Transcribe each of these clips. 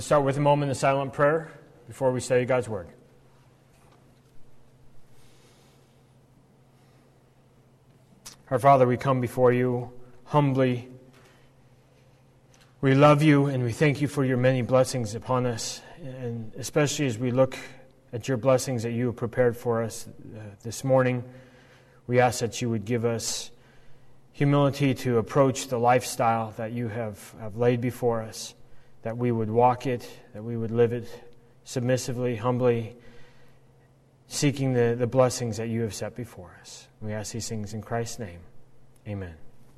Start with a moment of silent prayer before we study God's Word. Our Father, we come before you humbly. We love you and we thank you for your many blessings upon us, and especially as we look at your blessings that you have prepared for us this morning, we ask that you would give us humility to approach the lifestyle that you have laid before us, that we would walk it, that we would live it submissively, humbly, seeking the blessings that you have set before us. We ask these things in Christ's name. Amen.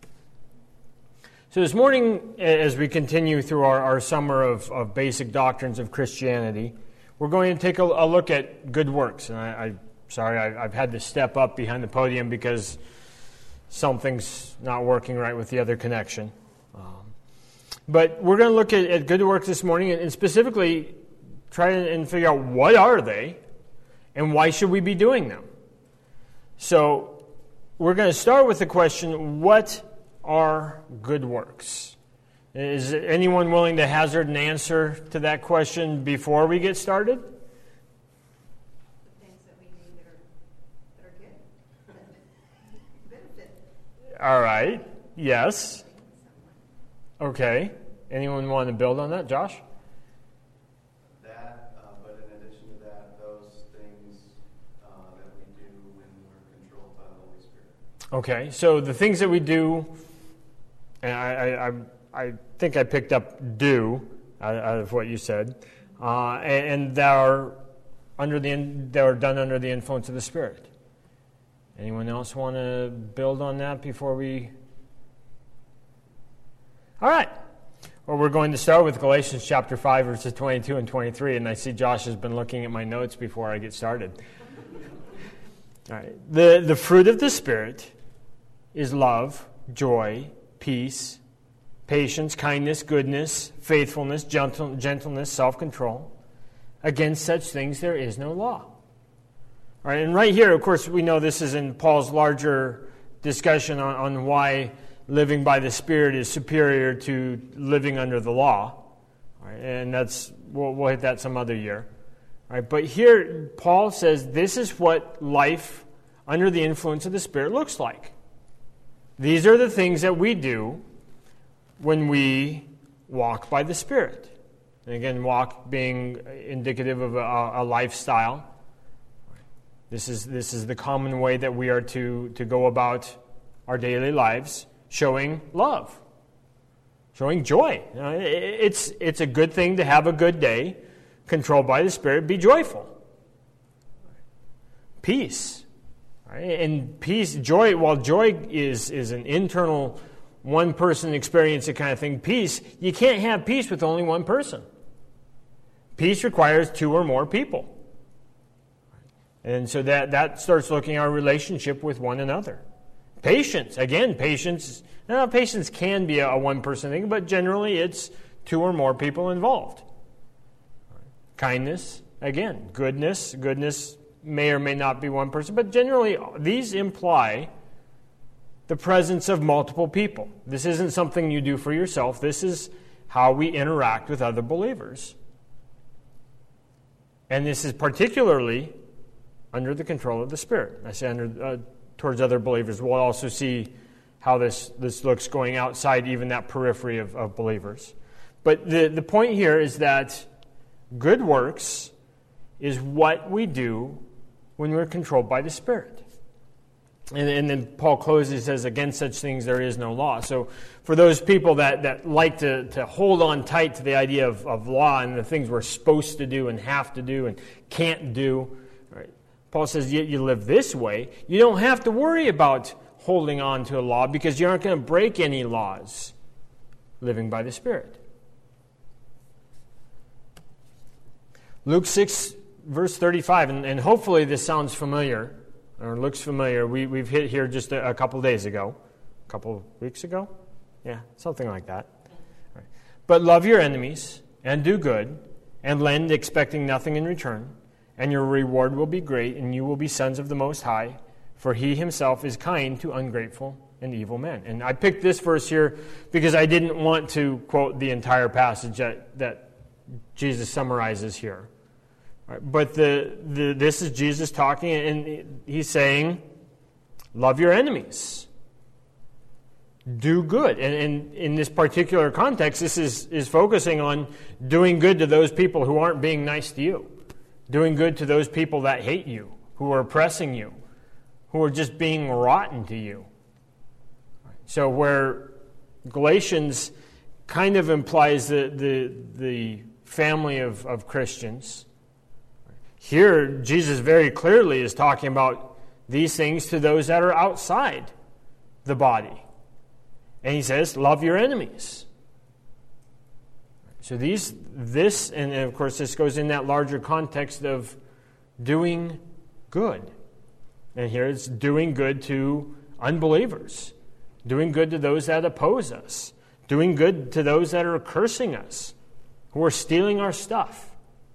So this morning, as we continue through our summer of basic doctrines of Christianity, we're going to take a look at good works. And I've had to step up behind the podium because something's not working right with the other connection. But we're going to look at good works this morning and specifically try and figure out what are they and why should we be doing them. So we're going to start with the question, what are good works? Is anyone willing to hazard an answer to that question before we get started? The things that we do that are good. Benefit. All right. Yes. Okay. Anyone want to build on that? Josh? But in addition to that, those things that we do when we're controlled by the Holy Spirit. Okay. So the things that we do, and I think I picked up do out of what you said, and that are done under the influence of the Spirit. Anyone else want to build on that before we? All right. Well, we're going to start with Galatians chapter 5, verses 22 and 23, and I see Josh has been looking at my notes before I get started. All right. The fruit of the Spirit is love, joy, peace, patience, kindness, goodness, faithfulness, gentleness, self-control. Against such things there is no law. All right, and right here, of course, we know this is in Paul's larger discussion on why living by the Spirit is superior to living under the law. All right, and we'll hit that some other year. All right, but here, Paul says this is what life under the influence of the Spirit looks like. These are the things that we do when we walk by the Spirit. And again, walk being indicative of a lifestyle. This is the common way that we are to go about our daily lives, showing love, showing joy. It's a good thing to have a good day, controlled by the Spirit. Be joyful. Peace. And peace, joy, while joy is an internal one-person experience kind of thing, peace, you can't have peace with only one person. Peace requires two or more people. And so that starts looking at our relationship with one another. Patience, again, patience can be a one-person thing, but generally it's two or more people involved. Kindness, again, goodness may or may not be one person, but generally these imply the presence of multiple people. This isn't something you do for yourself. This is how we interact with other believers. And this is particularly under the control of the Spirit. I say towards other believers. We'll also see how this looks going outside even that periphery of believers. But the point here is that good works is what we do when we're controlled by the Spirit. And then Paul closes, he says, against such things there is no law. So for those people that like to hold on tight to the idea of law and the things we're supposed to do and have to do and can't do, right? Paul says you live this way, you don't have to worry about holding on to a law because you aren't going to break any laws living by the Spirit. Luke 6, verse 35, and hopefully this sounds familiar, or looks familiar. We've hit here just a couple days ago. A couple weeks ago? Yeah, something like that. Right. But love your enemies, and do good, and lend expecting nothing in return, and your reward will be great, and you will be sons of the Most High, for He Himself is kind to ungrateful and evil men. And I picked this verse here because I didn't want to quote the entire passage that Jesus summarizes here. All right, but this is Jesus talking, and he's saying, love your enemies. Do good. And in this particular context, this is focusing on doing good to those people who aren't being nice to you. Doing good to those people that hate you, who are oppressing you, who are just being rotten to you. So where Galatians kind of implies the family of Christians, here Jesus very clearly is talking about these things to those that are outside the body. And he says, love your enemies. So this, and of course this goes in that larger context of doing good. And here it's doing good to unbelievers. Doing good to those that oppose us. Doing good to those that are cursing us, who are stealing our stuff.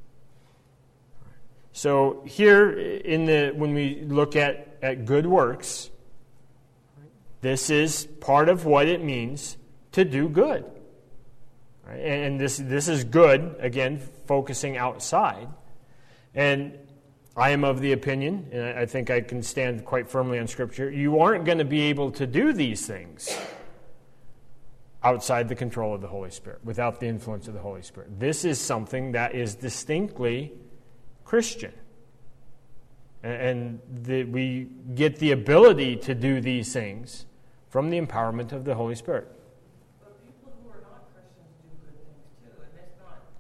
So here, when we look at good works, this is part of what it means to do good. Right? And this is good, again, focusing outside. And I am of the opinion, and I think I can stand quite firmly on Scripture, you aren't going to be able to do these things outside the control of the Holy Spirit, without the influence of the Holy Spirit. This is something that is distinctly Christian. And we get the ability to do these things from the empowerment of the Holy Spirit. But people who are not Christians do good things too, and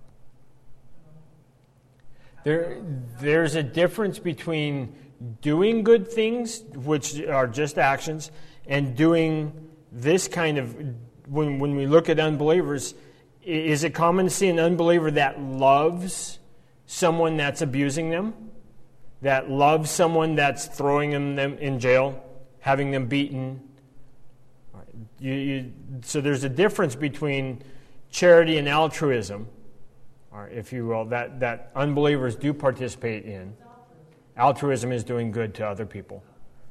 it's not. There's a difference between doing good things, which are just actions, and doing this kind of, when we look at unbelievers, is it common to see an unbeliever that loves someone that's abusing them? That loves someone that's throwing them in jail, having them beaten? So there's a difference between charity and altruism, or if you will, that unbelievers do participate in. Altruism is doing good to other people.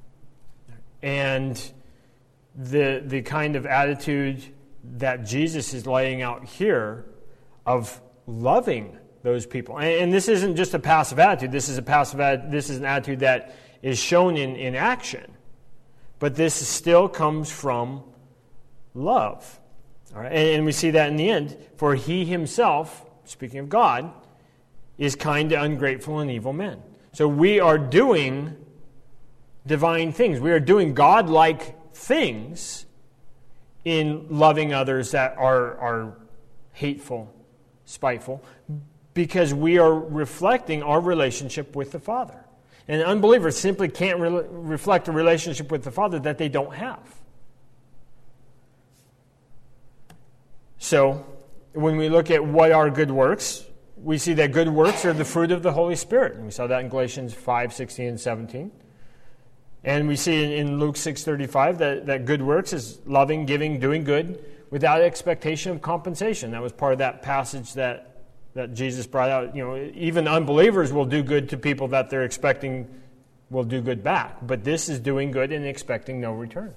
And the kind of attitude that Jesus is laying out here of loving those people. And this isn't just a passive attitude. This is an attitude that is shown in action. But this still comes from love. All right? And we see that in the end. For he himself, speaking of God, is kind to ungrateful and evil men. So we are doing divine things. We are doing God-like things in loving others that are hateful, spiteful, because we are reflecting our relationship with the Father. And unbelievers simply can't reflect a relationship with the Father that they don't have. So, when we look at what are good works, we see that good works are the fruit of the Holy Spirit. And we saw that in Galatians 5, 16, and 17. And we see in Luke 6:35 that good works is loving, giving, doing good without expectation of compensation. That was part of that passage that Jesus brought out. You know, even unbelievers will do good to people that they're expecting will do good back. But this is doing good and expecting no return.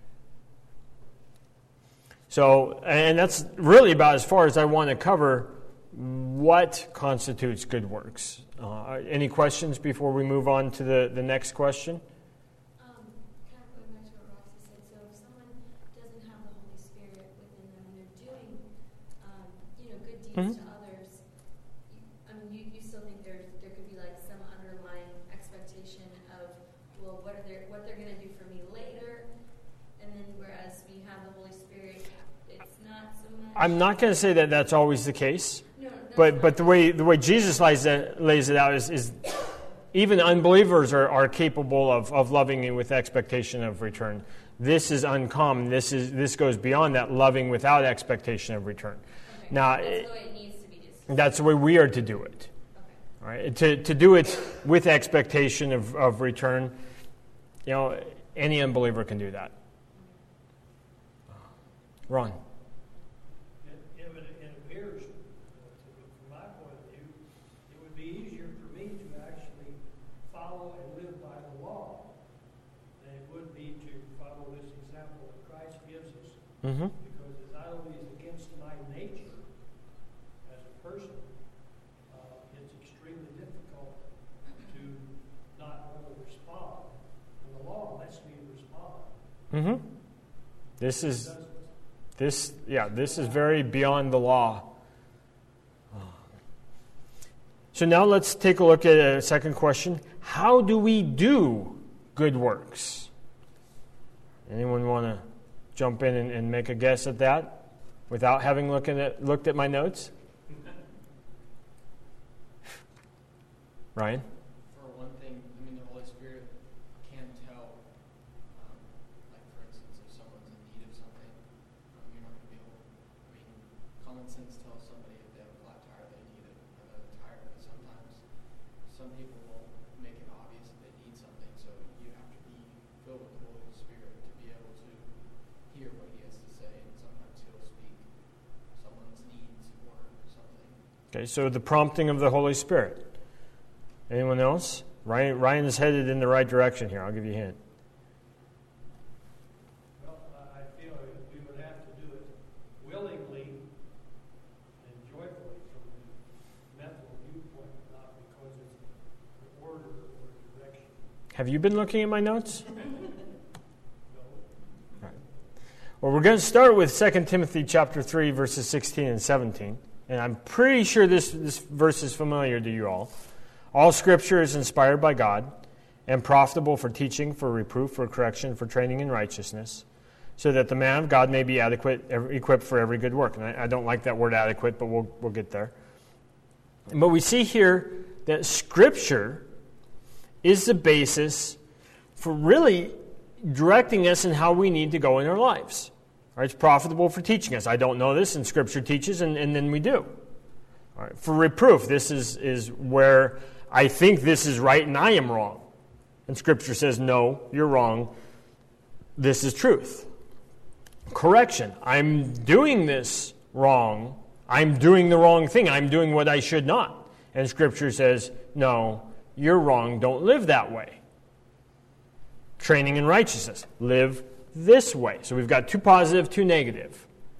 So, and that's really about as far as I want to cover what constitutes good works. Any questions before we move on to the next question? Kind of going back to what Roxy said, so if someone doesn't have the Holy Spirit within them and they're doing, good deeds to others, you still think there could be like some underlying expectation of, well, what they're going to do for me later, and then whereas we have the Holy Spirit, it's not so much. I'm not going to say that that's always the case. No, But the way Jesus lays it out is even unbelievers are capable of loving you with expectation of return. This is uncommon. This goes beyond that loving without expectation of return. Okay. Now, that's the way it needs to be discussed. that's the way we are to do it. Okay. All right? To do it with expectation of return, any unbeliever can do that. Ron. It appears, from my point of view, it would be easier for me to actually follow and live by the law than it would be to follow this example that Christ gives us. Mm-hmm. Because it not only is against my nature as a person, Mm-hmm. This is very beyond the law. So now let's take a look at a second question. How do we do good works? Anyone want to jump in and make a guess at that without having looked at my notes? Ryan? For one thing, the Holy Spirit can tell, like for instance, if someone's in need of something, you're not going to be able, common sense tells somebody if they have a flat tire, they need another tire, but sometimes some people won't make it obvious that they need something, so you have to be filled with the Holy Spirit to be able to hear what He has to say, and sometimes He'll speak someone's needs or something. Okay, so the prompting of the Holy Spirit. Anyone else? Ryan is headed in the right direction here. I'll give you a hint. Well, I feel we would have to do it willingly and joyfully from the mental viewpoint, not because it's an order or direction. Have you been looking at my notes? No. Right. Well, we're going to start with 2 Timothy chapter 3, verses 16 and 17. And I'm pretty sure this verse is familiar to you all. All Scripture is inspired by God and profitable for teaching, for reproof, for correction, for training in righteousness, so that the man of God may be equipped for every good work. And I don't like that word adequate, but we'll get there. But we see here that Scripture is the basis for really directing us in how we need to go in our lives. All right, it's profitable for teaching us. I don't know this, and Scripture teaches, and then we do. All right, for reproof, this is where I think this is right and I am wrong. And Scripture says, no, you're wrong. This is truth. Correction, I'm doing this wrong. I'm doing the wrong thing. I'm doing what I should not. And Scripture says, no, you're wrong. Don't live that way. Training in righteousness, live this way. So we've got two positive, two negative.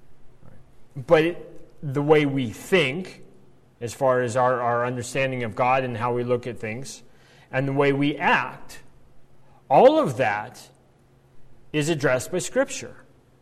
But the way we think, as far as our understanding of God and how we look at things, and the way we act, all of that is addressed by Scripture.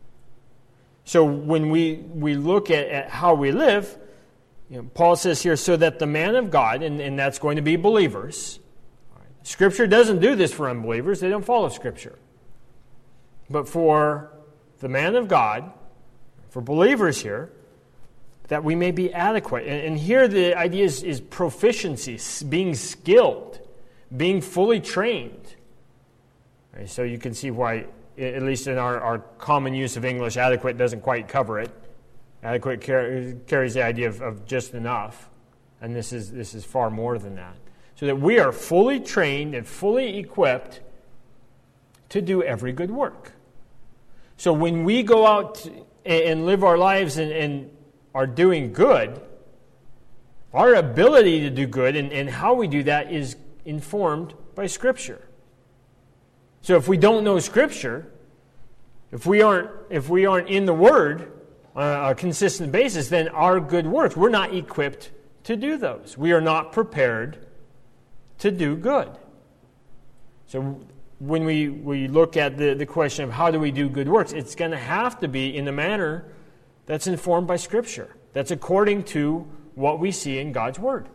So when we look at how we live, Paul says here, so that the man of God, and that's going to be believers. Scripture doesn't do this for unbelievers. They don't follow Scripture. But for the man of God, for believers here, that we may be adequate. And here the idea is proficiency, being skilled, being fully trained. Right, so you can see why, at least in our common use of English, adequate doesn't quite cover it. Adequate carries the idea of just enough. And this is far more than that. So that we are fully trained and fully equipped to do every good work. So when we go out and live our lives and are doing good, our ability to do good and how we do that is informed by Scripture. So if we don't know Scripture, if we aren't in the Word on a consistent basis, then our good works, we're not equipped to do those. We are not prepared to do good. So when we look at the question of how do we do good works, it's going to have to be in the manner that's informed by Scripture. That's according to what we see in God's Word.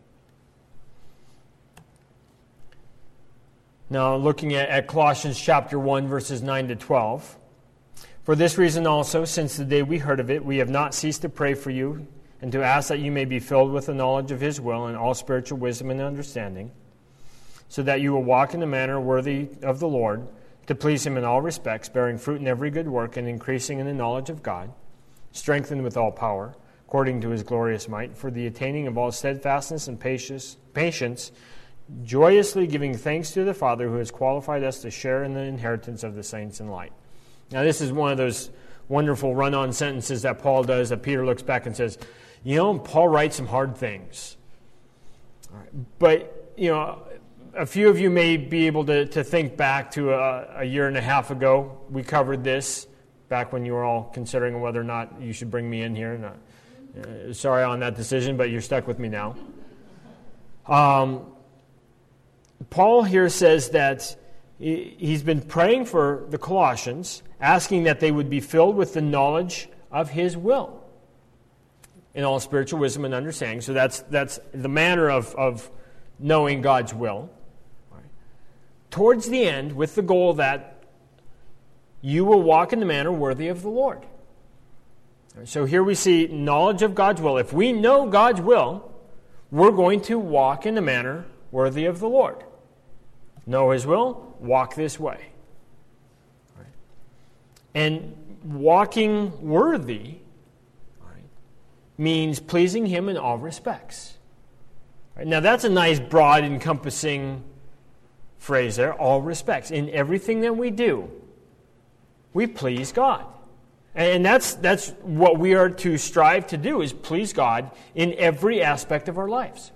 Now, looking at Colossians chapter 1, verses 9 to 12. For this reason also, since the day we heard of it, we have not ceased to pray for you and to ask that you may be filled with the knowledge of His will and all spiritual wisdom and understanding, so that you will walk in a manner worthy of the Lord, to please Him in all respects, bearing fruit in every good work and increasing in the knowledge of God, strengthened with all power, according to His glorious might, for the attaining of all steadfastness and patience, joyously giving thanks to the Father who has qualified us to share in the inheritance of the saints in light. Now this is one of those wonderful run-on sentences that Paul does, that Peter looks back and says, Paul writes some hard things. All right. But, a few of you may be able to think back to a year and a half ago. We covered this back when you were all considering whether or not you should bring me in here. Sorry on that decision, but you're stuck with me now. Paul here says that He's been praying for the Colossians, asking that they would be filled with the knowledge of His will in all spiritual wisdom and understanding. So that's the manner of knowing God's will. Right. Towards the end, with the goal that you will walk in the manner worthy of the Lord. Right. So here we see knowledge of God's will. If we know God's will, we're going to walk in the manner worthy of the Lord. Know His will, walk this way. Right. And walking worthy means pleasing Him in all respects. Right? Now that's a nice, broad, encompassing phrase there, all respects. In everything that we do, we please God. And that's what we are to strive to do, is please God in every aspect of our lives.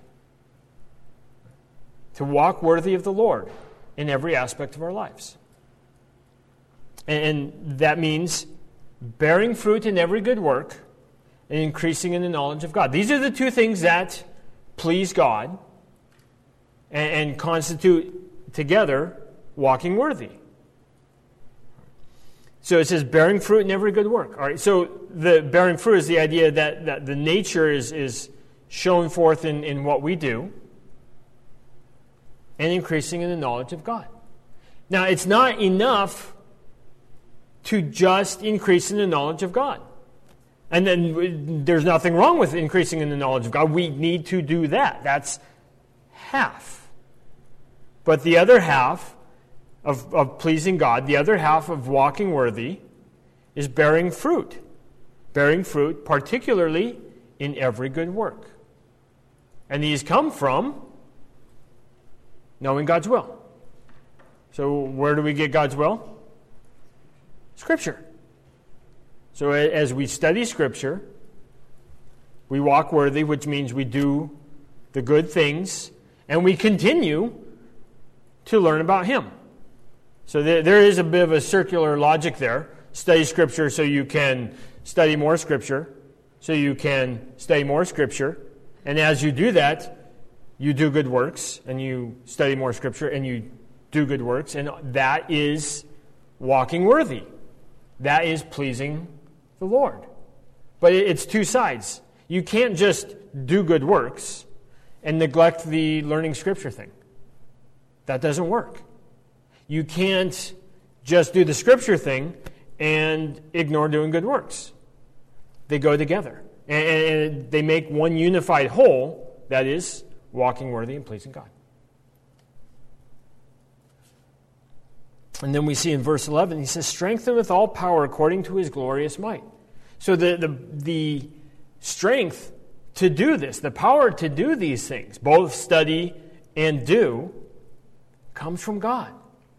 To walk worthy of the Lord in every aspect of our lives. And that means bearing fruit in every good work, and increasing in the knowledge of God. These are the two things that please God and constitute together walking worthy. So it says bearing fruit in every good work. All right. So the bearing fruit is the idea that the nature is shown forth in what we do, and increasing in the knowledge of God. Now, it's not enough to just increase in the knowledge of God. And then there's nothing wrong with increasing in the knowledge of God. We need to do that. That's half. But the other half of pleasing God, the other half of walking worthy, is bearing fruit. Bearing fruit, particularly in every good work. And these come from knowing God's will. So where do we get God's will? Scripture. So as we study Scripture, we walk worthy, which means we do the good things, and we continue to learn about Him. So there is a bit of a circular logic there. Study Scripture so you can study more Scripture, so you can study more Scripture, and as you do that, you do good works, and you study more Scripture, and you do good works, and that is walking worthy. That is pleasing the Lord. But it's two sides. You can't just do good works and neglect the learning Scripture thing. That doesn't work. You can't just do the Scripture thing and ignore doing good works. They go together. And they make one unified whole, that is, walking worthy and pleasing God. And then we see in verse 11, he says, strengthen with all power according to His glorious might. So the strength to do this, the power to do these things, both study and do, comes from God.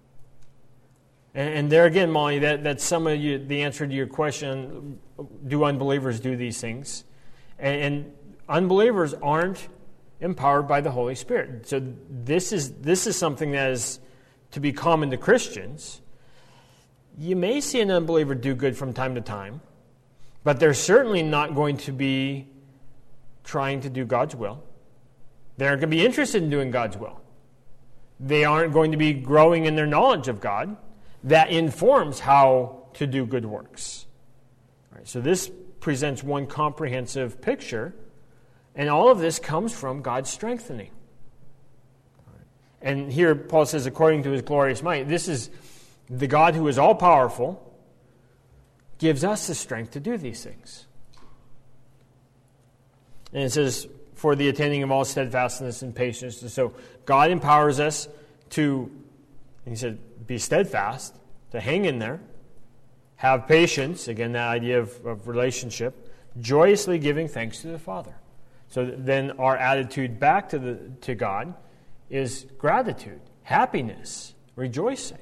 And there again, Molly, that's some of you, the answer to your question, do unbelievers do these things? And unbelievers aren't empowered by the Holy Spirit. So this is something that is to be common to Christians. You may see an unbeliever do good from time to time, but they're certainly not going to be trying to do God's will. They aren't going to be interested in doing God's will. They aren't going to be growing in their knowledge of God. That informs how to do good works. All right, so this presents one comprehensive picture, and all of this comes from God's strengthening. And here Paul says, according to His glorious might, this is the God who is all-powerful, gives us the strength to do these things. And it says, for the attaining of all steadfastness and patience. And so God empowers us to, he said, be steadfast, to hang in there, have patience, again, that idea of relationship, joyously giving thanks to the Father. So then our attitude back to God is gratitude, happiness, rejoicing.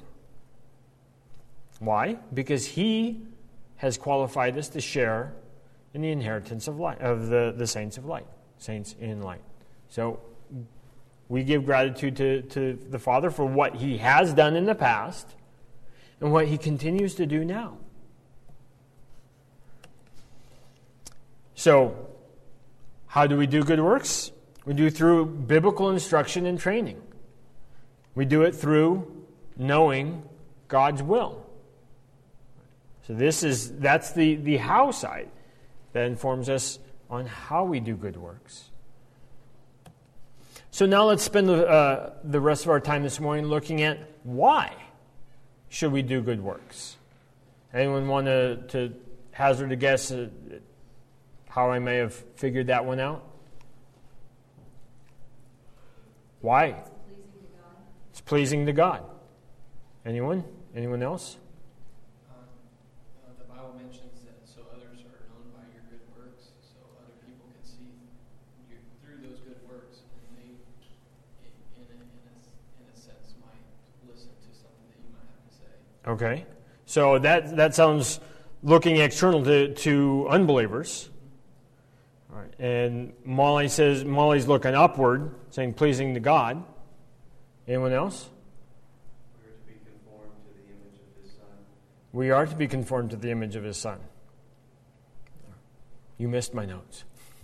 Why? Because He has qualified us to share in the inheritance of light, of the saints of light, saints in light. So we give gratitude to the Father for what He has done in the past and what He continues to do now. So, how do we do good works? We do through biblical instruction and training. We do it through knowing God's will. So that's the how side that informs us on how we do good works. So now let's spend the rest of our time this morning looking at why should we do good works. Anyone want to hazard a guess at how I may have figured that one out? Why? It's pleasing to God. Anyone? Anyone else? The Bible mentions that so others are known by your good works, so other people can see you through those good works, and they, in a sense, might listen to something that you might have to say. Okay. So that sounds looking external to unbelievers. All right. And Molly's looking upward, saying pleasing to God. Anyone else? We are to be conformed to the image of His Son. We are to be conformed to the image of His Son. You missed my notes.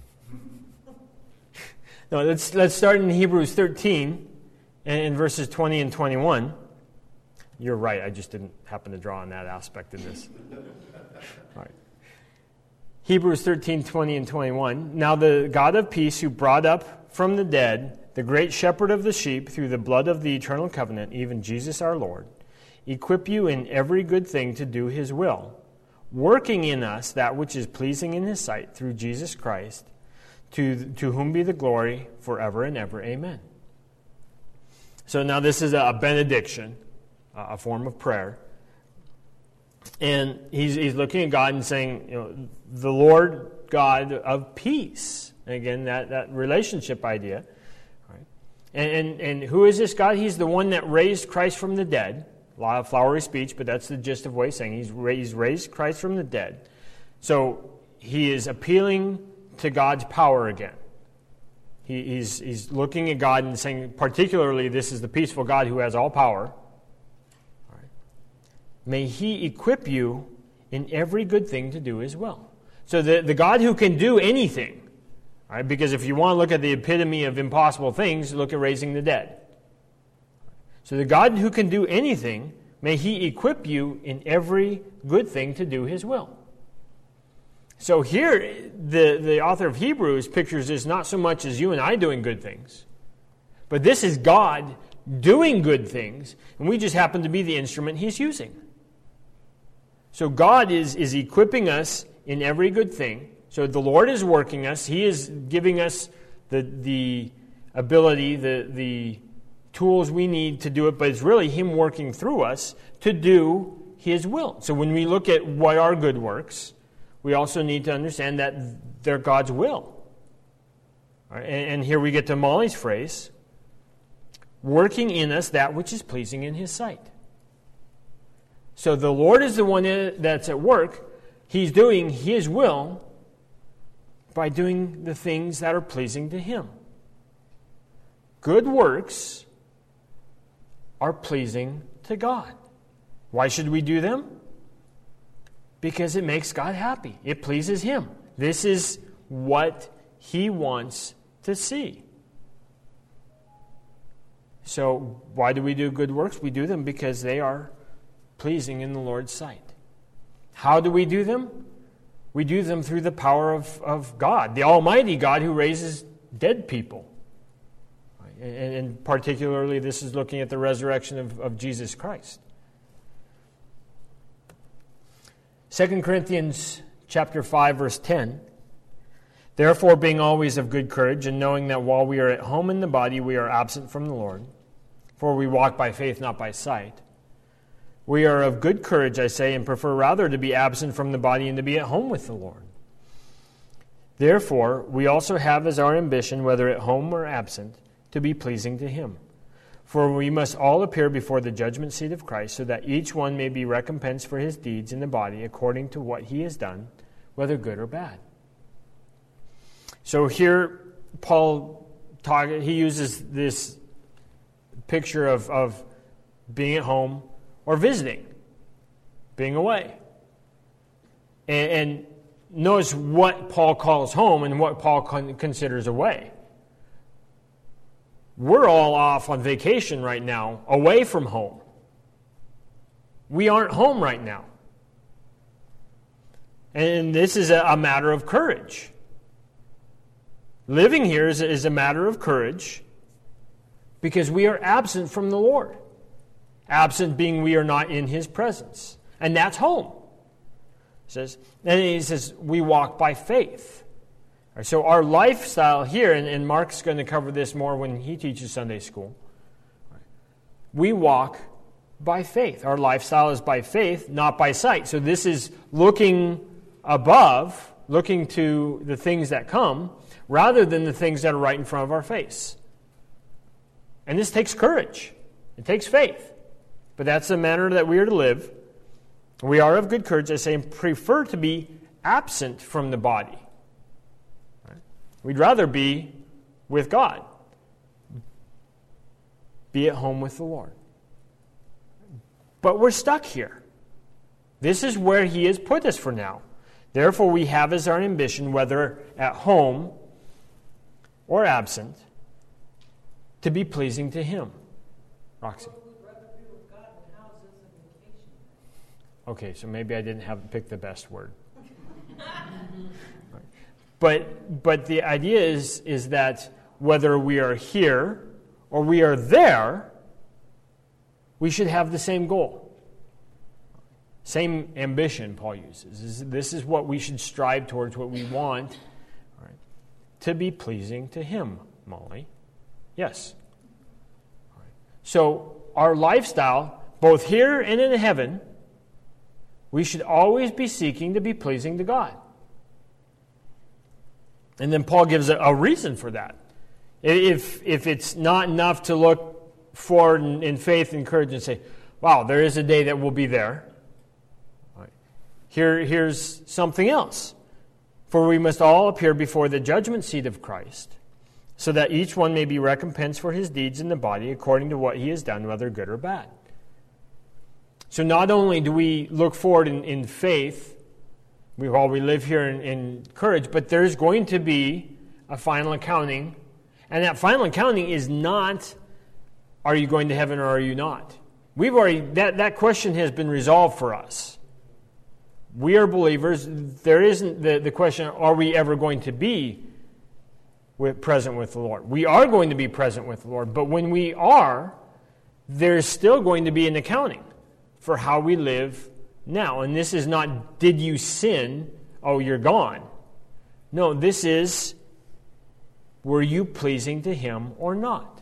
No, let's start in Hebrews 13 and in verses 20 and 21. You're right, I just didn't happen to draw on that aspect of this. All right. Hebrews 13, 20 and 21. Now the God of peace, who brought up from the dead the great shepherd of the sheep through the blood of the eternal covenant, even Jesus our Lord, equip you in every good thing to do His will, working in us that which is pleasing in His sight through Jesus Christ, to whom be the glory forever and ever. Amen. So now this is a benediction, a form of prayer. And he's looking at God and saying, the Lord God of peace. And again, that relationship idea. Right? And who is this God? He's the one that raised Christ from the dead. A lot of flowery speech, but that's the gist of what he's saying. He's raised Christ from the dead. So he is appealing to God's power again. He's looking at God and saying, particularly, this is the peaceful God who has all power. May He equip you in every good thing to do His will. So the God who can do anything, right? Because if you want to look at the epitome of impossible things, look at raising the dead. So the God who can do anything, may He equip you in every good thing to do His will. So here, the author of Hebrews pictures this not so much as you and I doing good things, but this is God doing good things, and we just happen to be the instrument He's using. So God is equipping us in every good thing. So the Lord is working us. He is giving us the ability, the tools we need to do it, but it's really Him working through us to do His will. So when we look at what are good works, we also need to understand that they're God's will. All right, and here we get to Molly's phrase, working in us that which is pleasing in His sight. So the Lord is the one that's at work. He's doing His will by doing the things that are pleasing to Him. Good works are pleasing to God. Why should we do them? Because it makes God happy. It pleases Him. This is what He wants to see. So why do we do good works? We do them because they are pleasing in the Lord's sight. How do we do them? We do them through the power of God, the Almighty God who raises dead people. And particularly this is looking at the resurrection of Jesus Christ. 2 Corinthians chapter 5, verse 10. Therefore, being always of good courage, and knowing that while we are at home in the body, we are absent from the Lord, for we walk by faith, not by sight. We are of good courage, I say, and prefer rather to be absent from the body and to be at home with the Lord. Therefore, we also have as our ambition, whether at home or absent, to be pleasing to Him. For we must all appear before the judgment seat of Christ, so that each one may be recompensed for his deeds in the body according to what he has done, whether good or bad. So here, Paul he uses this picture of being at home or visiting, being away. And notice what Paul calls home and what Paul considers away. We're all off on vacation right now, away from home. We aren't home right now. And this is a matter of courage. Living here is a matter of courage because we are absent from the Lord. Absent being we are not in His presence. And that's home. And he says, we walk by faith. So our lifestyle here, and Mark's going to cover this more when he teaches Sunday school. We walk by faith. Our lifestyle is by faith, not by sight. So this is looking above, looking to the things that come, rather than the things that are right in front of our face. And this takes courage. It takes faith. But that's the manner that we are to live. We are of good courage, I say, and prefer to be absent from the body. We'd rather be with God. Be at home with the Lord. But we're stuck here. This is where He has put us for now. Therefore, we have as our ambition, whether at home or absent, to be pleasing to Him. Roxy. We'd rather be with God in houses and vacation. Okay, so maybe I didn't pick the best word. But the idea is that whether we are here or we are there, we should have the same goal. Same ambition, Paul uses. This is what we should strive towards, what we want, right, to be pleasing to Him, Molly. Yes. All right. So our lifestyle, both here and in heaven, we should always be seeking to be pleasing to God. And then Paul gives a reason for that. If it's not enough to look forward in faith and courage and say, wow, there is a day that we'll be there. Right. Here's something else. For we must all appear before the judgment seat of Christ, so that each one may be recompensed for his deeds in the body according to what he has done, whether good or bad. So not only do we look forward in faith, we live here in courage, but there's going to be a final accounting. And that final accounting is not, are you going to heaven or are you not? We've already, that question has been resolved for us. We are believers. There isn't the question, are we ever going to be present with the Lord? We are going to be present with the Lord, but when we are, there's still going to be an accounting for how we live now. And this is not, did you sin? Oh, you're gone. No, this is, were you pleasing to Him or not?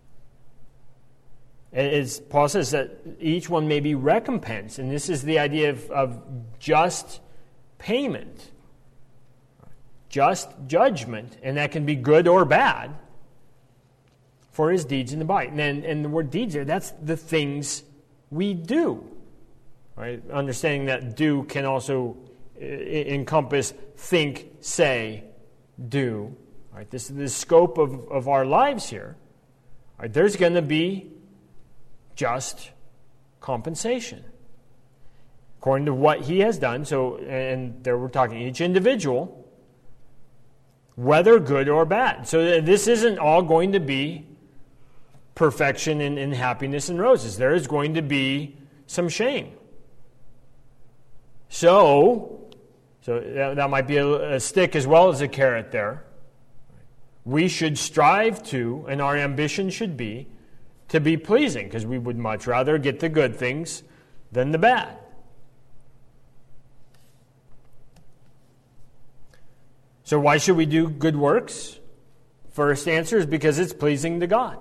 As Paul says, that each one may be recompensed. And this is the idea of just payment, just judgment. And that can be good or bad for his deeds in the body. And the word deeds there, that's the things we do. Right? Understanding that do can also encompass think, say, do. Right? This is the scope of our lives here. Right? There's going to be just compensation according to what he has done. So, and there we're talking each individual, whether good or bad. So this isn't all going to be perfection and happiness and roses. There is going to be some shame. So that might be a stick as well as a carrot there. We should strive to, and our ambition should be, to be pleasing, because we would much rather get the good things than the bad. So why should we do good works? First answer is because it's pleasing to God.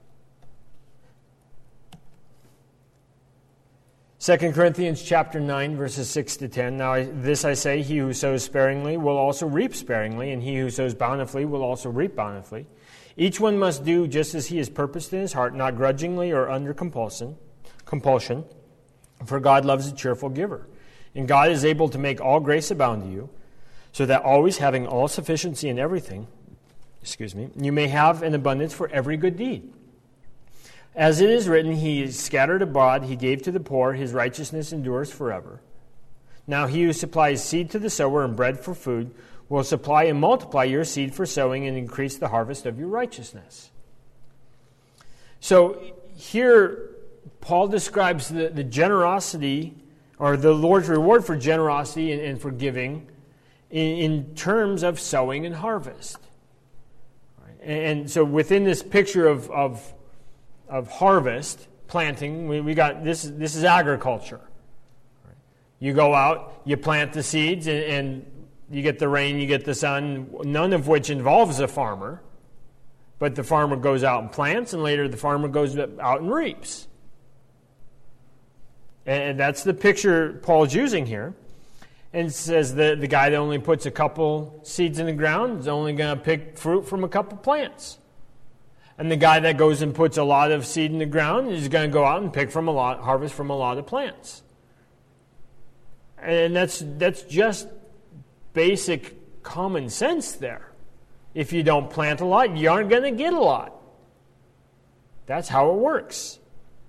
2 Corinthians chapter 9, verses 6 to 10. Now this I say, he who sows sparingly will also reap sparingly, and he who sows bountifully will also reap bountifully. Each one must do just as he has purposed in his heart, not grudgingly or under compulsion. For God loves a cheerful giver. And God is able to make all grace abound to you, so that always having all sufficiency in everything, you may have an abundance for every good deed. As it is written, he scattered abroad, he gave to the poor, his righteousness endures forever. Now he who supplies seed to the sower and bread for food will supply and multiply your seed for sowing and increase the harvest of your righteousness. So here Paul describes the generosity, or the Lord's reward for generosity and for giving, in terms of sowing and harvest. And so within this picture of harvest, planting, we got this is agriculture. You go out, you plant the seeds, and you get the rain, you get the sun, none of which involves a farmer. But the farmer goes out and plants, and later the farmer goes out and reaps. And that's the picture Paul's using here. And it says the guy that only puts a couple seeds in the ground is only going to pick fruit from a couple plants. And the guy that goes and puts a lot of seed in the ground is going to go out and harvest from a lot of plants. And that's just basic common sense there. If you don't plant a lot, you aren't going to get a lot. That's how it works.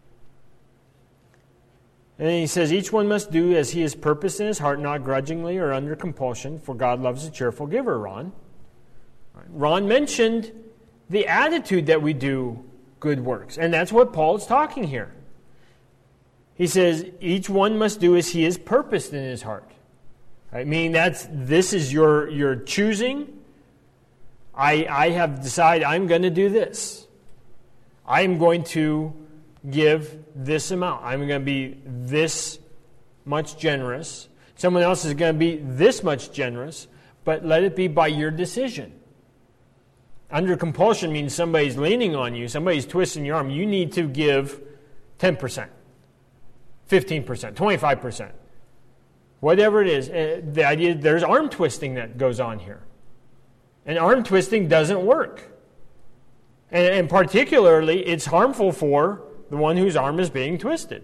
And he says, each one must do as he has purposed in his heart, not grudgingly or under compulsion, for God loves a cheerful giver, Ron. Ron mentioned the attitude that we do good works. And that's what Paul is talking here. He says, each one must do as he has purposed in his heart. Right? Meaning this is your choosing. I have decided I'm going to do this. I'm going to give this amount. I'm going to be this much generous. Someone else is going to be this much generous, but let it be by your decision. Under compulsion means somebody's leaning on you, somebody's twisting your arm. You need to give 10%, 15%, 25%. Whatever it is, the idea there's arm twisting that goes on here. And arm twisting doesn't work. And particularly, it's harmful for the one whose arm is being twisted.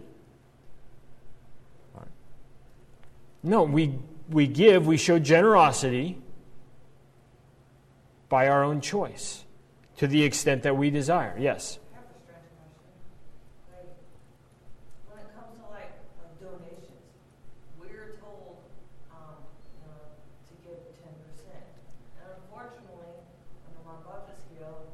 No, we give, we show generosity by our own choice to the extent that we desire. Yes? I have a strange question. Like, when it comes to donations, we're told to give 10%. And unfortunately, under my budget scale,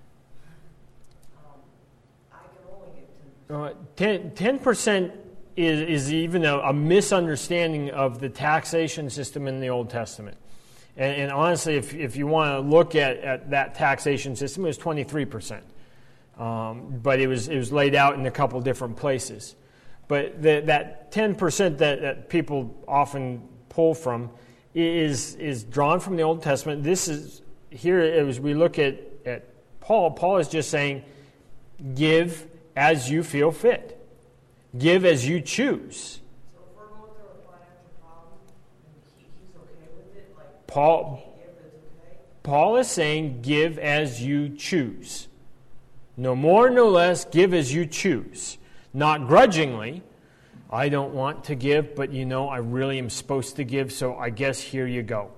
I can only give 10%. 10% is even a misunderstanding of the taxation system in the Old Testament. And honestly, if you want to look at that taxation system, it was 23%. But it was laid out in a couple different places. But that 10% that people often pull from is drawn from the Old Testament. This is, here as we look at Paul is just saying, give as you feel fit. Give as you choose. So if we're going through a financial problem, and he's okay with it, Paul is saying, give as you choose. No more, no less, give as you choose. Not grudgingly. I don't want to give, but I really am supposed to give, so I guess here you go.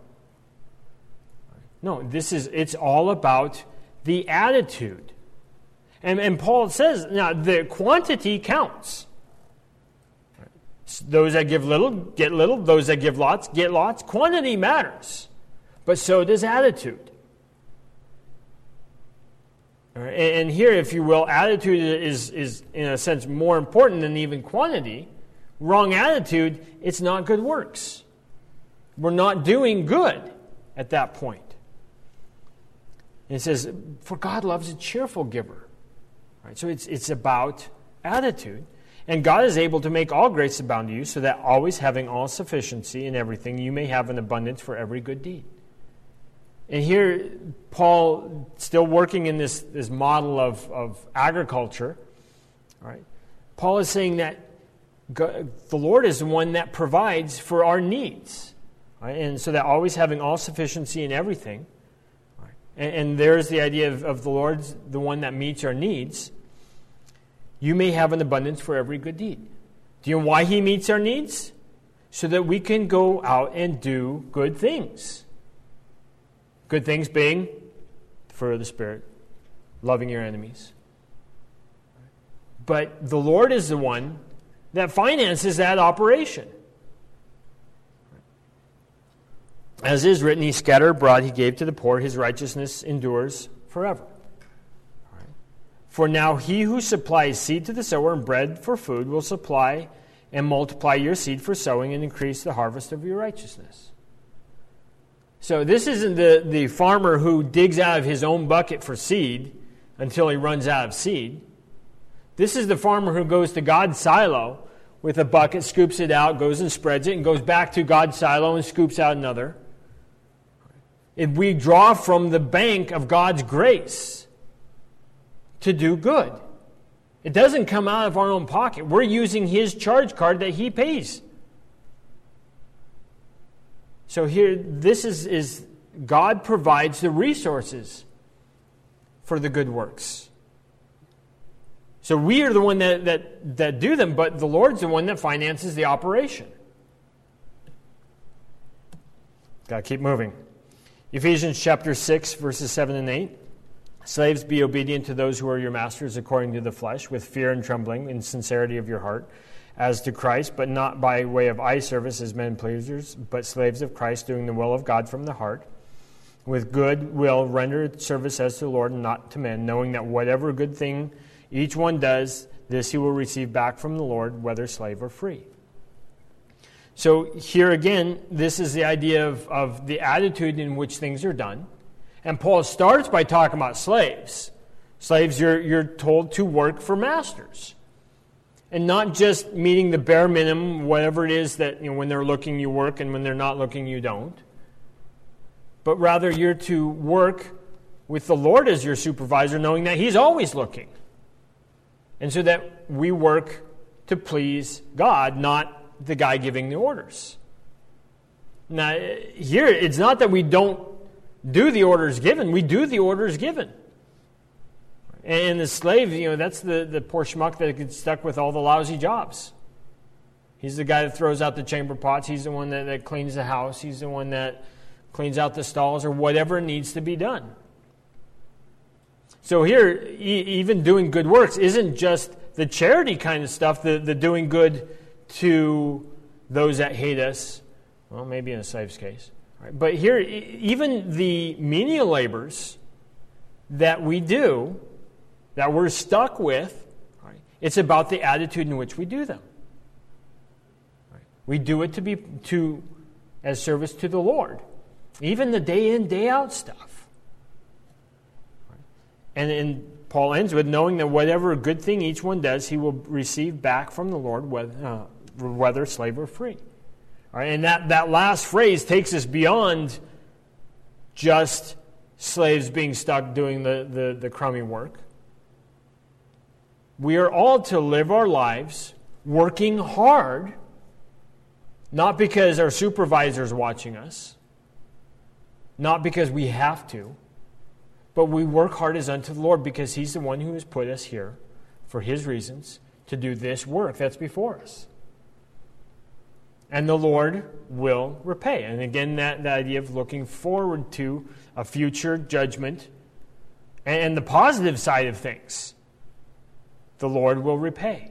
No, it's all about the attitude. And Paul says, now the quantity counts. Those that give little, get little. Those that give lots, get lots. Quantity matters. But so does attitude. All right? And here, if you will, attitude is in a sense more important than even quantity. Wrong attitude, it's not good works. We're not doing good at that point. And it says, for God loves a cheerful giver. All right? So it's about attitude. And God is able to make all grace abound to you, so that always having all sufficiency in everything, you may have an abundance for every good deed. And here, Paul, still working in this model of agriculture, all right, Paul is saying that God, the Lord is the one that provides for our needs. Right? And so that always having all sufficiency in everything. Right? And there's the idea of the Lord's the one that meets our needs. You may have an abundance for every good deed. Do you know why he meets our needs? So that we can go out and do good things. Good things being the fruit of the Spirit, loving your enemies. But the Lord is the one that finances that operation. As is written, he scattered abroad, he gave to the poor, his righteousness endures forever. For now he who supplies seed to the sower and bread for food will supply and multiply your seed for sowing and increase the harvest of your righteousness. So this isn't the farmer who digs out of his own bucket for seed until he runs out of seed. This is the farmer who goes to God's silo with a bucket, scoops it out, goes and spreads it, and goes back to God's silo and scoops out another. If we draw from the bank of God's grace to do good, it doesn't come out of our own pocket. We're using his charge card that he pays. So here, this is God provides the resources for the good works. So we are the one that do them, but the Lord's the one that finances the operation. Got to keep moving. Ephesians chapter 6, verses 7 and 8. Slaves, be obedient to those who are your masters according to the flesh, with fear and trembling, in sincerity of your heart, as to Christ, but not by way of eye service as men pleasers, but slaves of Christ, doing the will of God from the heart. With good will render service as to the Lord and not to men, knowing that whatever good thing each one does, this he will receive back from the Lord, whether slave or free. So here again, this is the idea of the attitude in which things are done. And Paul starts by talking about slaves. Slaves, you're told to work for masters. And not just meeting the bare minimum, whatever it is that when they're looking you work and when they're not looking you don't. But rather you're to work with the Lord as your supervisor, knowing that he's always looking. And so that we work to please God, not the guy giving the orders. Now, here, it's not that we don't do the orders given. We do the orders given. And the slave, that's the poor schmuck that gets stuck with all the lousy jobs. He's the guy that throws out the chamber pots. He's the one that cleans the house. He's the one that cleans out the stalls or whatever needs to be done. So here, even doing good works isn't just the charity kind of stuff, the doing good to those that hate us. Well, maybe in a slave's case. Right. But here, even the menial labors that we do, that we're stuck with, right, it's about the attitude in which we do them. Right. We do it as service to the Lord. Even the day in, day out stuff. And Paul ends with knowing that whatever good thing each one does, he will receive back from the Lord, whether slave or free. All right, and that last phrase takes us beyond just slaves being stuck doing the crummy work. We are all to live our lives working hard, not because our supervisor is watching us, not because we have to, but we work hard as unto the Lord because he's the one who has put us here for his reasons to do this work that's before us. And the Lord will repay. And again, that idea of looking forward to a future judgment and the positive side of things. The Lord will repay.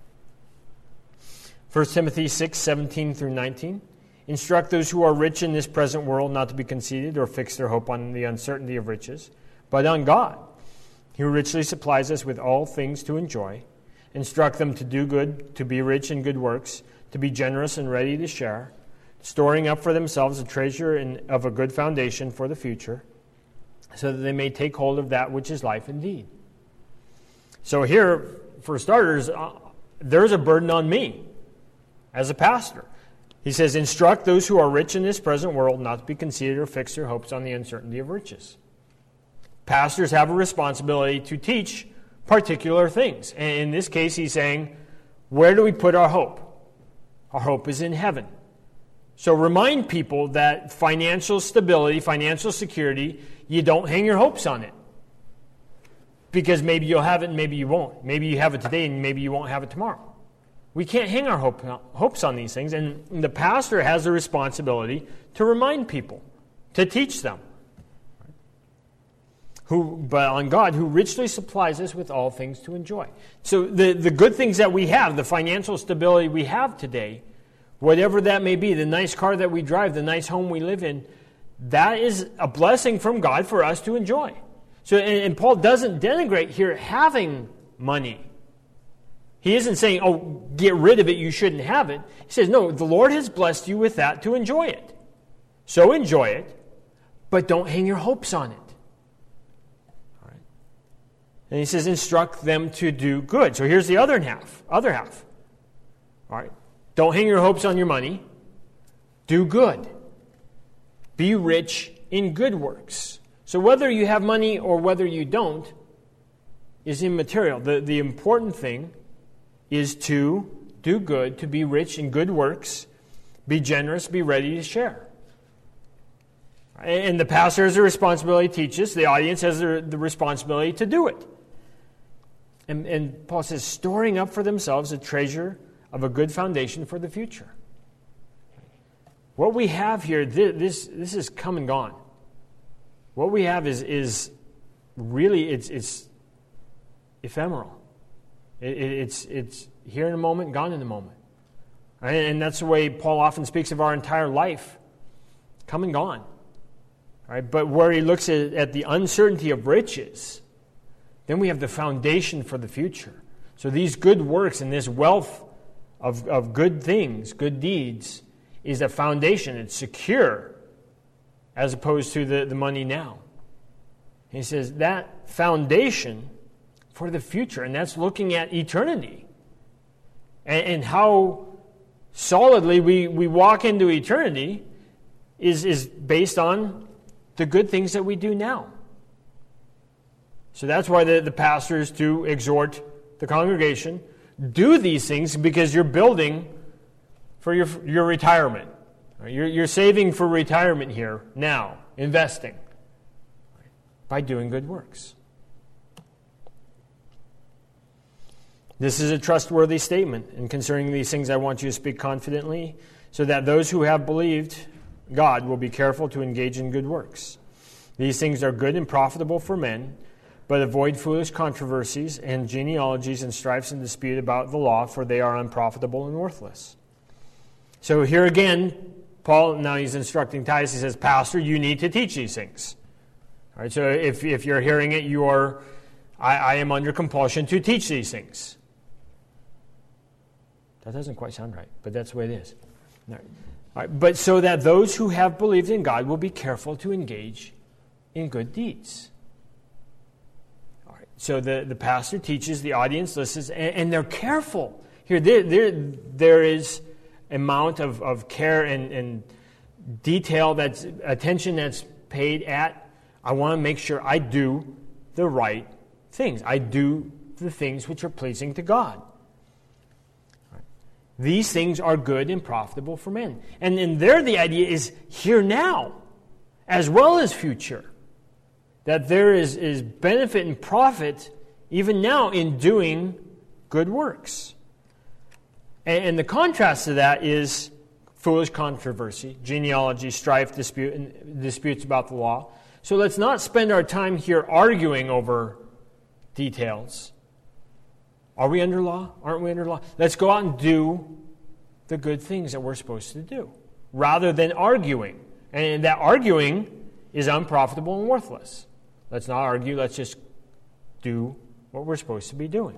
1 Timothy 6, 17 through 19. Instruct those who are rich in this present world not to be conceited or fix their hope on the uncertainty of riches, but on God, who richly supplies us with all things to enjoy. Instruct them to do good, to be rich in good works, to be generous and ready to share, storing up for themselves a treasure of a good foundation for the future, so that they may take hold of that which is life indeed. So here, for starters, there's a burden on me as a pastor. He says, instruct those who are rich in this present world not to be conceited or fix their hopes on the uncertainty of riches. Pastors have a responsibility to teach particular things. And in this case, he's saying, where do we put our hope? Our hope is in heaven. So remind people that financial stability, financial security, you don't hang your hopes on it. Because maybe you'll have it and maybe you won't. Maybe you have it today and maybe you won't have it tomorrow. We can't hang our hopes on these things. And the pastor has the responsibility to remind people, to teach them. But on God, who richly supplies us with all things to enjoy. So the good things that we have, the financial stability we have today, whatever that may be, the nice car that we drive, the nice home we live in, that is a blessing from God for us to enjoy. So, and Paul doesn't denigrate here having money. He isn't saying, oh, get rid of it, you shouldn't have it. He says, no, the Lord has blessed you with that to enjoy it. So enjoy it, but don't hang your hopes on it. All right. And he says, instruct them to do good. So here's the other half. All right. Don't hang your hopes on your money. Do good. Be rich in good works. So whether you have money or whether you don't is immaterial. The important thing is to do good, to be rich in good works, be generous, be ready to share. And the pastor has a responsibility to teach us. The audience has the responsibility to do it. And Paul says, storing up for themselves a treasure of a good foundation for the future. What we have here, this is come and gone. What we have is really, it's ephemeral. It's here in a moment, gone in a moment. And that's the way Paul often speaks of our entire life. Come and gone. Right? But where he looks at the uncertainty of riches, then we have the foundation for the future. So these good works and this wealth of good things, good deeds, is a foundation. It's secure as opposed to the money now. He says that foundation for the future, and that's looking at eternity. And how solidly we walk into eternity is based on the good things that we do now. So that's why the pastors to exhort the congregation, do these things because you're building for your retirement. You're saving for retirement here, now, investing, by doing good works. This is a trustworthy statement, and concerning these things I want you to speak confidently, so that those who have believed God will be careful to engage in good works. These things are good and profitable for men, but avoid foolish controversies and genealogies and strifes and dispute about the law, for they are unprofitable and worthless. So here again, Paul, now he's instructing Titus, he says, Pastor, you need to teach these things. All right, so if you're hearing it, I am under compulsion to teach these things. That doesn't quite sound right, but that's the way it is. All right, but so that those who have believed in God will be careful to engage in good deeds. All right, so the pastor teaches, the audience listens, and they're careful. Here, there is amount of care and detail, attention that's paid at, I want to make sure I do the right things. I do the things which are pleasing to God. These things are good and profitable for men. And there the idea is here now, as well as future. That there is benefit and profit even now in doing good works. And the contrast to that is foolish controversy, genealogy, strife, disputes about the law. So let's not spend our time here arguing over details. Are we under law? Aren't we under law? Let's go out and do the good things that we're supposed to do, rather than arguing. And that arguing is unprofitable and worthless. Let's not argue. Let's just do what we're supposed to be doing.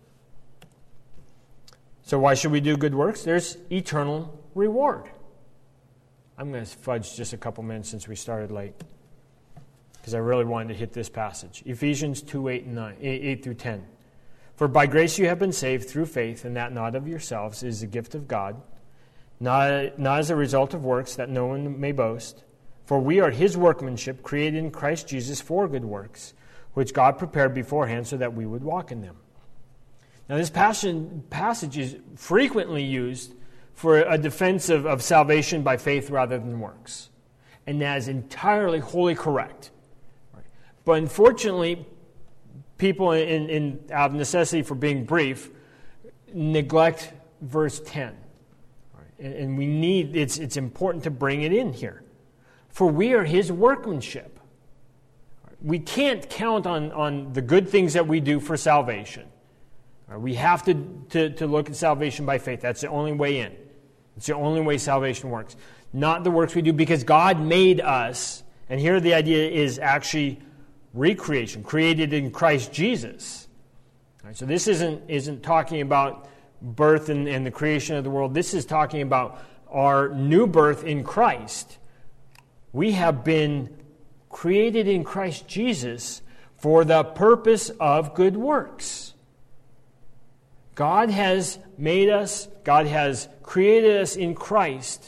So why should we do good works? There's eternal reward. I'm going to fudge just a couple minutes since we started late, because I really wanted to hit this passage. Ephesians 2:8 through 10. For by grace you have been saved through faith, and that not of yourselves, is the gift of God, not as a result of works, that no one may boast. For we are his workmanship, created in Christ Jesus for good works, which God prepared beforehand so that we would walk in them. Now this passage is frequently used for a defense of salvation by faith rather than works. And that is entirely wholly correct. But unfortunately, people out of necessity for being brief neglect verse 10. And we need, it's important to bring it in here. For we are his workmanship. We can't count on the good things that we do for salvation. We have to look at salvation by faith. That's the only way in. It's the only way salvation works. Not the works we do, because God made us, and here the idea is actually recreation, created in Christ Jesus. All right, so this isn't talking about birth and the creation of the world. This is talking about our new birth in Christ. We have been created in Christ Jesus for the purpose of good works. God has made us, God has created us in Christ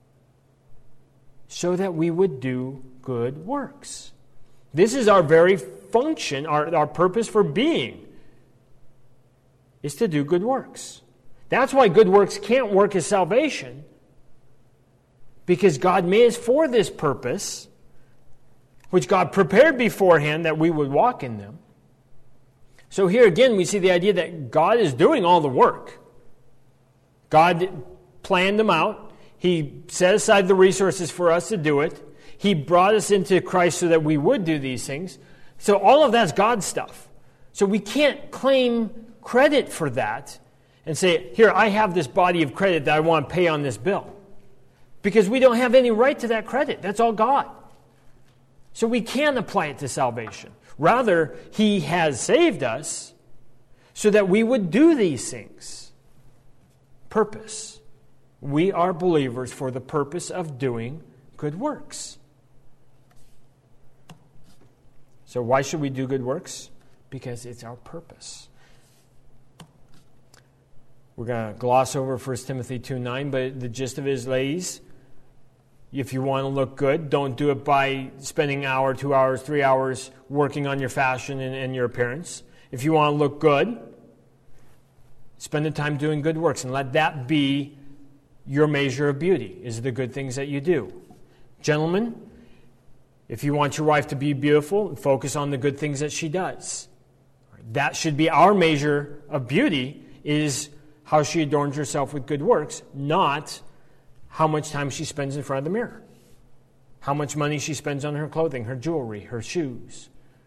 so that we would do good works. This is our very function, our purpose for being, is to do good works. That's why good works can't work as salvation, because God made us for this purpose, which God prepared beforehand that we would walk in them. So here again we see the idea that God is doing all the work. God planned them out. He set aside the resources for us to do it. He brought us into Christ so that we would do these things. So all of that's God's stuff. So we can't claim credit for that and say, here, I have this body of credit that I want to pay on this bill. Because we don't have any right to that credit. That's all God. So we can't apply it to salvation. Rather, He has saved us so that we would do these things. Purpose. We are believers for the purpose of doing good works. So why should we do good works? Because it's our purpose. We're going to gloss over 1 Timothy 2:9, but the gist of it is, ladies, if you want to look good, don't do it by spending an hour, 2 hours, 3 hours working on your fashion and your appearance. If you want to look good, spend the time doing good works, and let that be your measure of beauty, is the good things that you do. Gentlemen, if you want your wife to be beautiful, focus on the good things that she does. That should be our measure of beauty, is how she adorns herself with good works, not how much time she spends in front of the mirror, how much money she spends on her clothing, her jewelry, her shoes.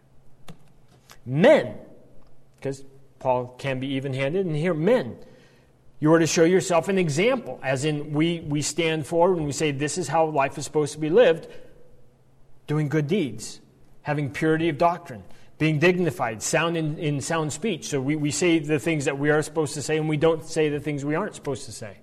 Men, because Paul can be even-handed, and here, men, you are to show yourself an example, as in we stand forward and we say this is how life is supposed to be lived, doing good deeds, having purity of doctrine, being dignified, sound in sound speech. So we say the things that we are supposed to say, and we don't say the things we aren't supposed to say.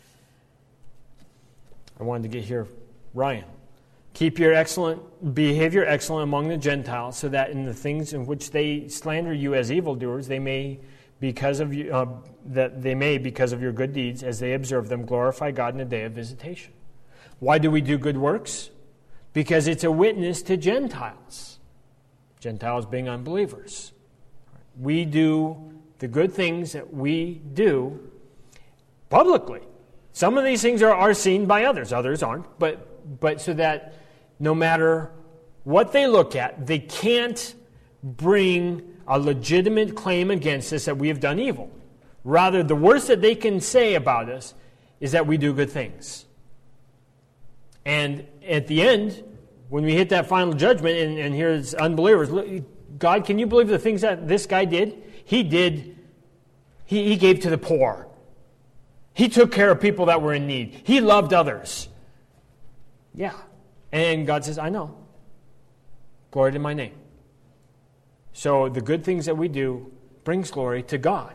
I wanted to get here, Ryan. Keep your excellent behavior excellent among the Gentiles, so that in the things in which they slander you as evildoers, they may, because of you, because of your good deeds, as they observe them, glorify God in the day of visitation. Why do we do good works? Because it's a witness to Gentiles. Gentiles being unbelievers. We do the good things that we do publicly. Some of these things are seen by others. Others aren't. But so that no matter what they look at, they can't bring a legitimate claim against us that we have done evil. Rather, the worst that they can say about us is that we do good things. And at the end, when we hit that final judgment, and here's unbelievers, look, God, can you believe the things that this guy did? He gave to the poor. He took care of people that were in need. He loved others. Yeah. And God says, I know. Glory to my name. So the good things that we do brings glory to God.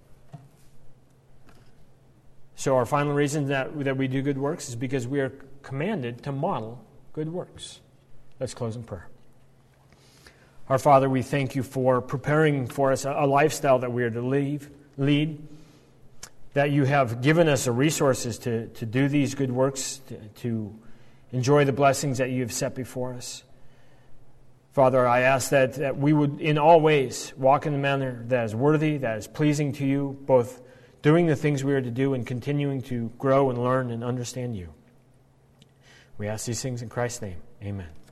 So our final reason that we do good works is because we are commanded to model good works. Let's close in prayer. Our Father, we thank you for preparing for us a lifestyle that we are to lead, that you have given us the resources to do these good works, to enjoy the blessings that you have set before us. Father, I ask that we would in all ways walk in a manner that is worthy, that is pleasing to you, both doing the things we are to do and continuing to grow and learn and understand you. We ask these things in Christ's name. Amen.